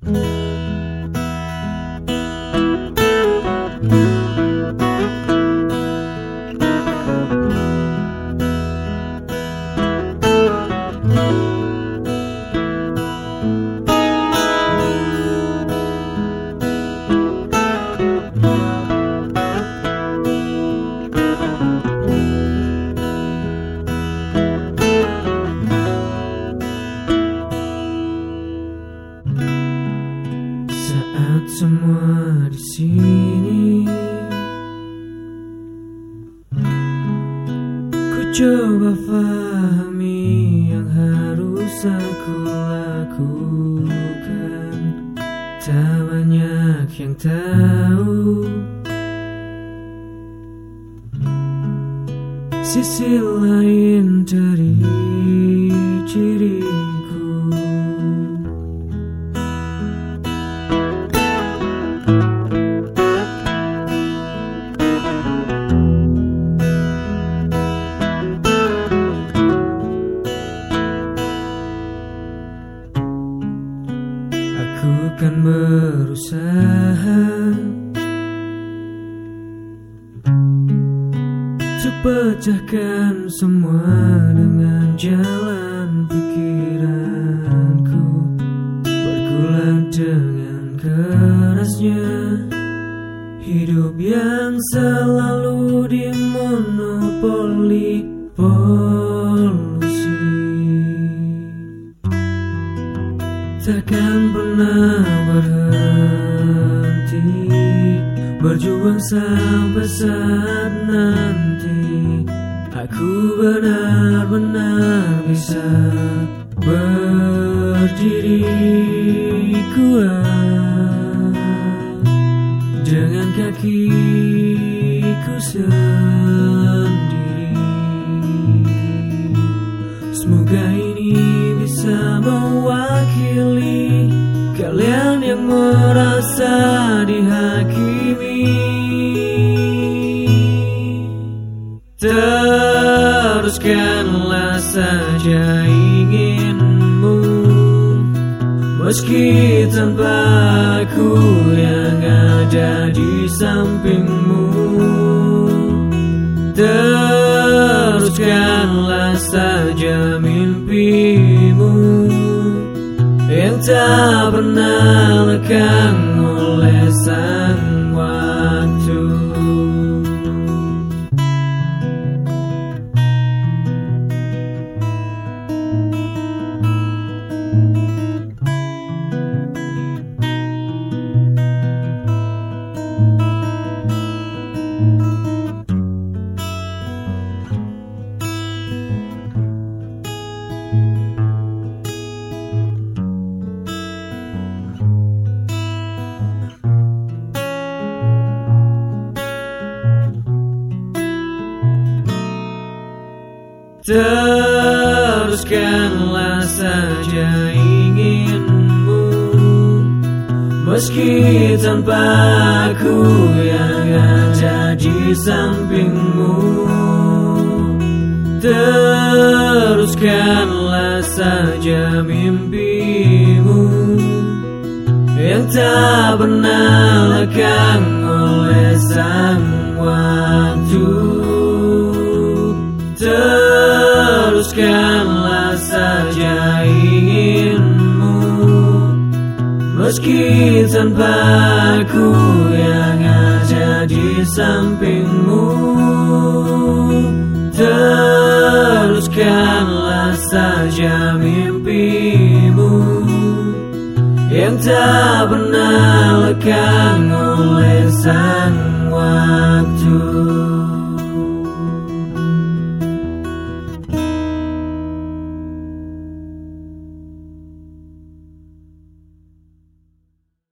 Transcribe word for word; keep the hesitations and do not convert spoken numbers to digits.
Saat semua di sini ku coba pahami yang harus aku lakukan. Tak banyak yang tahu sisi lain dari diriku. Aku kan berusaha untuk pecahkan semua dengan jalan pikiranku, bergulat dengan kerasnya hidup yang selalu dimonopoli polusi. Takkan pernah berhenti berjuang sampai saat nanti aku benar-benar bisa berdiri kuat dengan kakiku sendiri. Semoga ini bisa mewakili kalian yang merasa dihakimi. Teruskanlah saja inginmu, meski tanpa aku yang ada di sampingmu. Teruskanlah saja mimpimu yang tak pernah lekang oleh sang waktu. Teruskanlah saja inginmu, meski tanpa aku yang ada di sampingmu. Teruskanlah saja mimpimu yang tak pernah lekang oleh sang waktu. Teruskanlah saja inginmu, meski tanpa aku yang ada di sampingmu. Teruskanlah saja mimpimu yang tak pernah lekang oleh sang waktu.